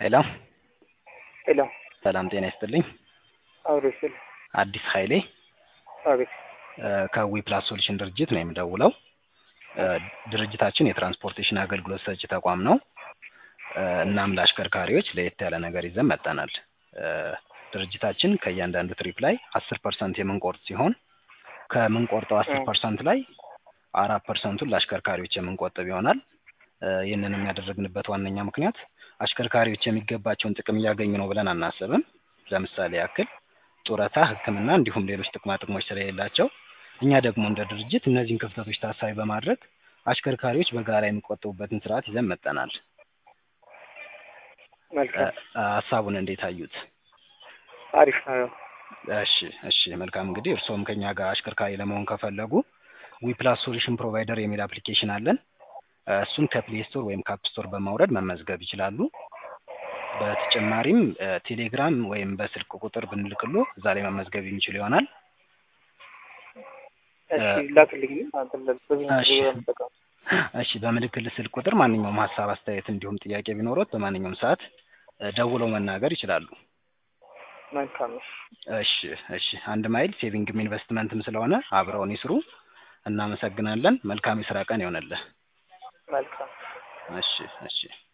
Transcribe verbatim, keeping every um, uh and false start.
ሄሎ ሄሎ ሰላም ጤና ይስጥልኝ። አውሪስል አዲስ ኃይሌ አቤት። ከዊ ፕላስ ሶሉሽን ድርጅት ነው የምደውለው። ድርጅታችን የትራንስፖርቴሽን አገልግሎት ሰጪ ተቋም ነው። እናም ለአሽከርካሪዎች ለየት ያለ ነገር ይዘን መጥተናል። ድርጅታችን ከእያንዳንዱ ትሪፕ ላይ አስር ፐርሰንት የምንቆርጥ ሲሆን ከምንቆርጠው አስር ፐርሰንት ላይ አራት ፐርሰንቱን ለአሽከርካሪዎች የምንቆጥብ ይሆናል። ይህንንም ያደረግንበት ዋነኛ ምክንያት አሽከርካሪዎች የሚገባቸውን ጥቅም እያገኙ ነው ብለን አናስብም። ለምሳሌ ያክል ጡረታ፣ ሕክምና እንዲሁም ሌሎች ጥቅማ ጥቅሞች ስለሌላቸው እኛ ደግሞ እንደ ድርጅት እነዚህን ክፍተቶች ታሳቢ በማድረግ አሽከርካሪዎች በጋራ የሚቆጥቡበትን ስርዓት ይዘን መጥተናል። መልካም ሀሳቡን እንዴት አዩት? አሪፍ ነው። እሺ እሺ መልካም። እንግዲህ እርስዎም ከኛ ጋር አሽከርካሪ ለመሆን ከፈለጉ ዊ ፕላስ ሶሉሽን ፕሮቫይደር የሚል አፕሊኬሽን አለን። እሱን ከፕሌይ ስቶር ወይም ከአፕ ስቶር በማውረድ መመዝገብ ይችላሉ። በተጨማሪም ቴሌግራም ወይም በስልክ ቁጥር ብንልክሎ እዛ ላይ መመዝገብ የሚችሉ ይሆናል። እሺ ላክልኝ። አንተ ለዚህ እሺ በምልክል ስልክ ቁጥር ማንኛውም ሀሳብ፣ አስተያየት እንዲሁም ጥያቄ ቢኖሮት በማንኛውም ሰዓት ደውለው መናገር ይችላሉ። መልካም። እሺ እሺ አንድ ማይል ሴቪንግም ኢንቨስትመንትም ስለሆነ አብረውን ይስሩ። እናመሰግናለን። መልካም የስራ ቀን ይሆንልህ። መልካም። እሺ እሺ